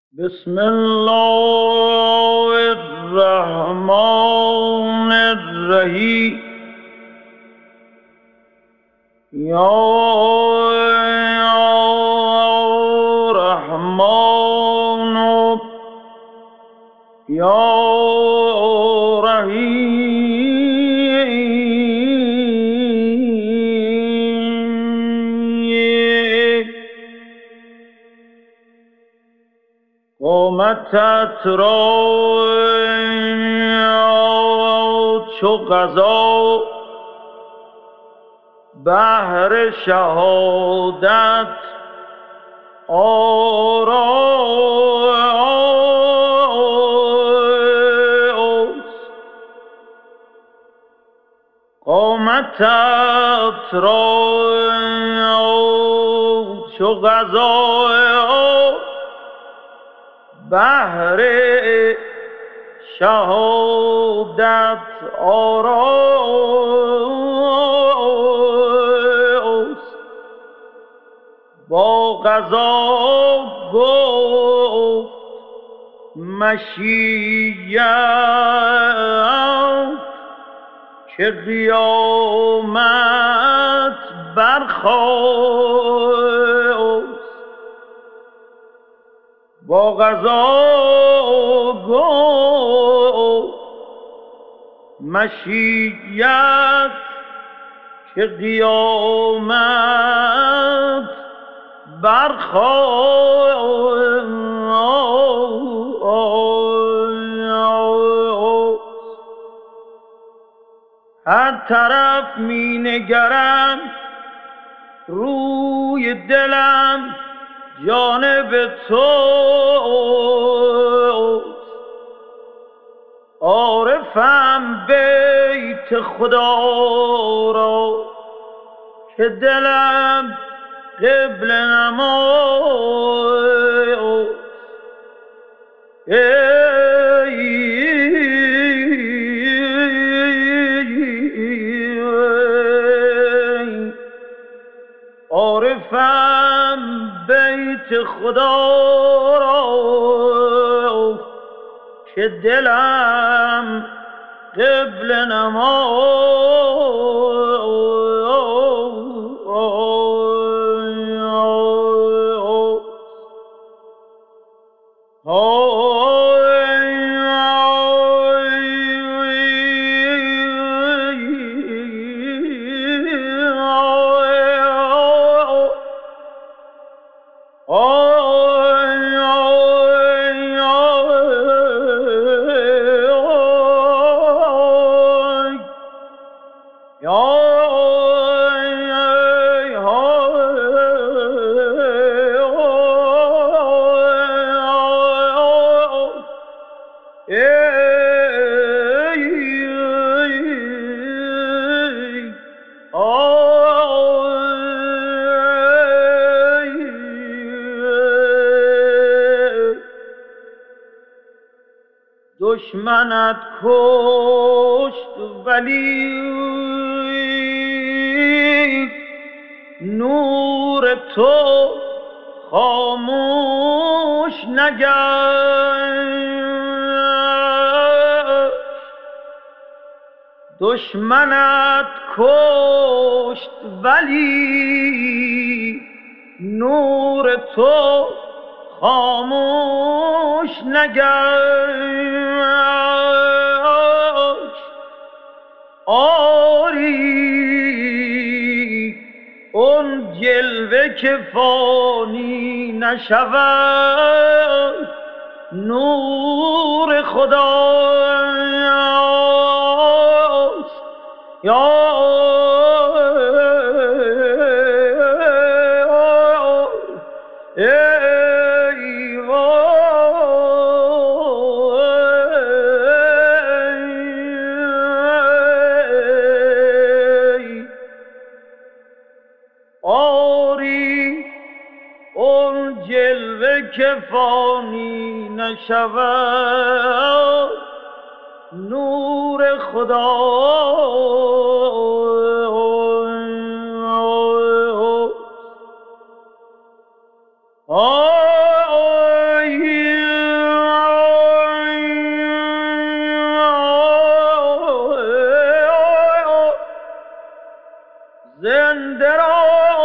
بسم الله الرحمن الرحیم. یا رحمان یا رحیم. قامتت را چو قضا بهر شهادت آراست. قامتت را چو قضا بهر شهادت آراست. با قضا گفت مشیت که قیامت برخاست. با قضا گفت مشیت که قیامت برخاست. هر طرف می نگرم روی دلم جانب توست. عارفم بیت خدا را که دلم قبله نماست. عارفم بیت خدا را که دلم قبله دشمنت کشت ولی نور تو خاموش نگشت. دشمنت کشت ولی نور تو خاموش نگشت. آری اون جلوه که فانی نشود نور خداست. یا آری اون جلوه که فانی نشود نور خدا. زنده را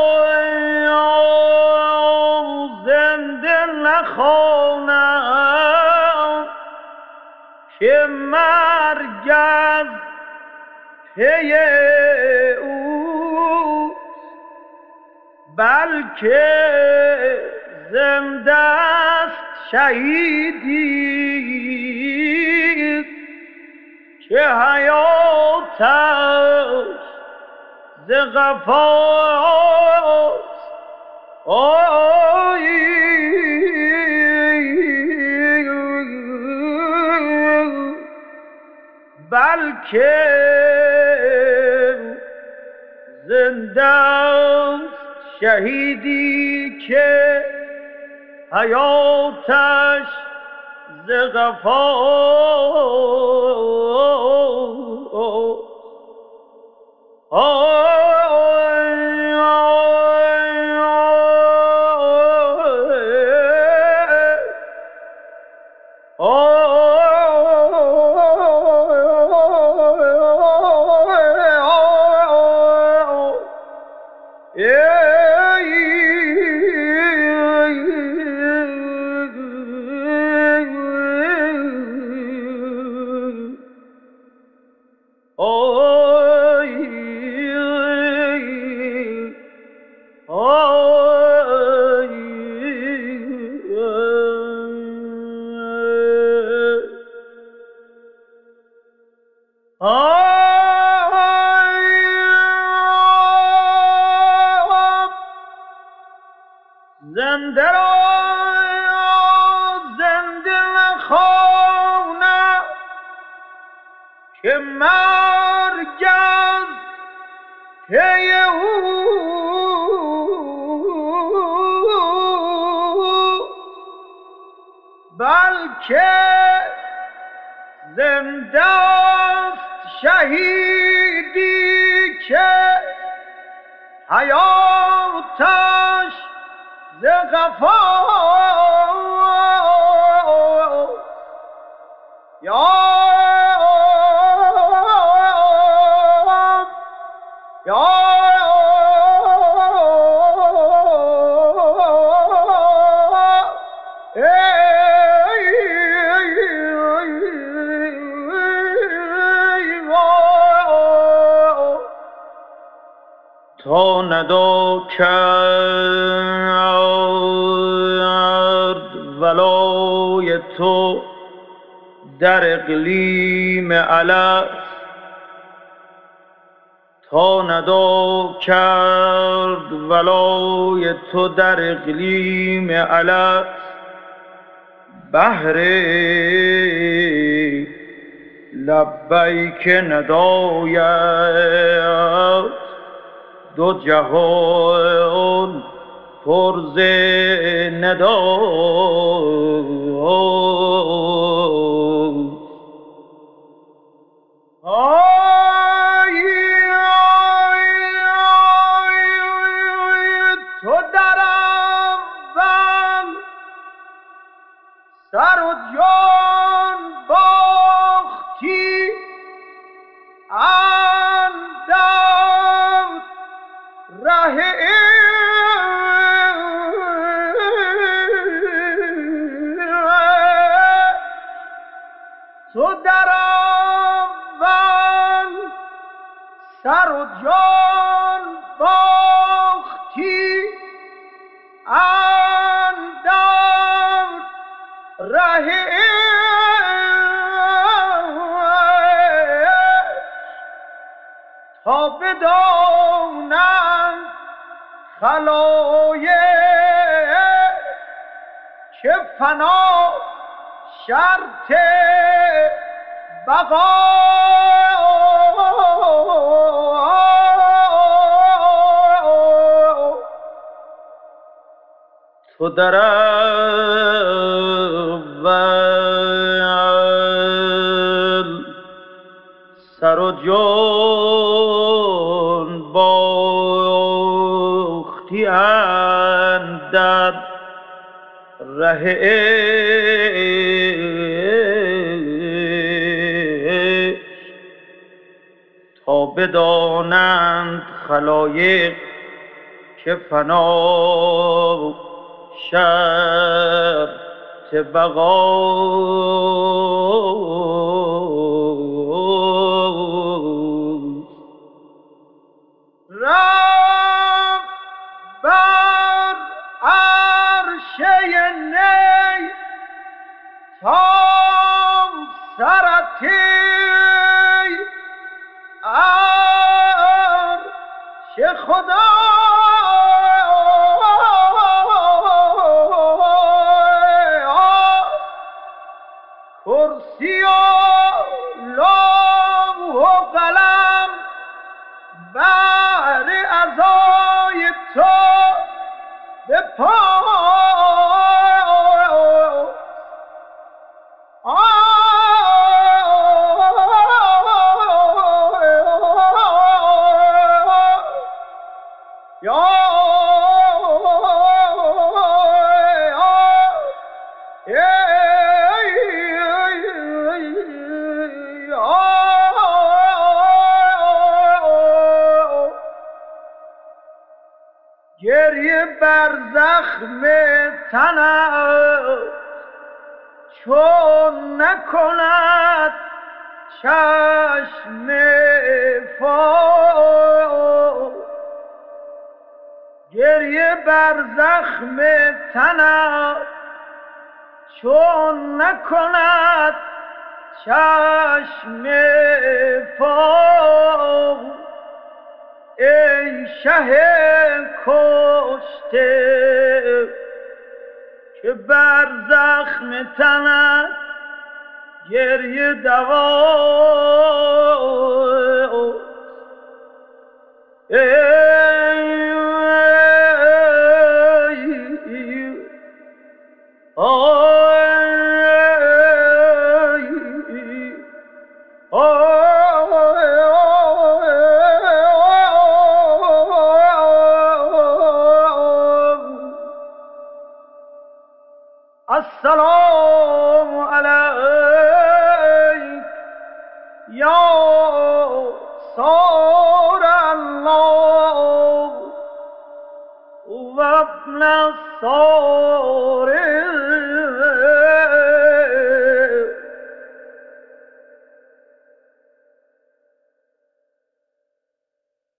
زنده نخوانم که مرگ از پی او، بلکه زنده است شهیدی که حیاتش ز قفاست. بلکه زنده است شهیدی که حیاتش ز قفاست. زنده را زنده نخوانم که مرگ از پی او، بلکه زنده است شهیدی که حیاتش ز قفاست. یا تا ندا کرد ولای تو در اقلیم الست، تا ندا کرد ولای تو در اقلیم الست، بهر لبیک ندایت دو جهان پر ز نداست. تو در اول سر و جان باختی، اندر ره تو در اول سر و جان باختی، اندر ره تا بدانند خلایق که فنا شرط بقا. تو در اول سر و جان باختی، اندر ره عشق تا بدانند خلایق که فنا شرط بقاست. رفت بر عرشه نی تا سرتی عرش خدا کرسی و لوح و قلم بهر عزای تو به گریه بر زخم تنت چون نکند چشم فام، گریه بر زخم تنت چون نکند چشم فام. ای شه کشته که بر زخم تنت گریه دواست. السلام علیک یا صار الله و ابن صار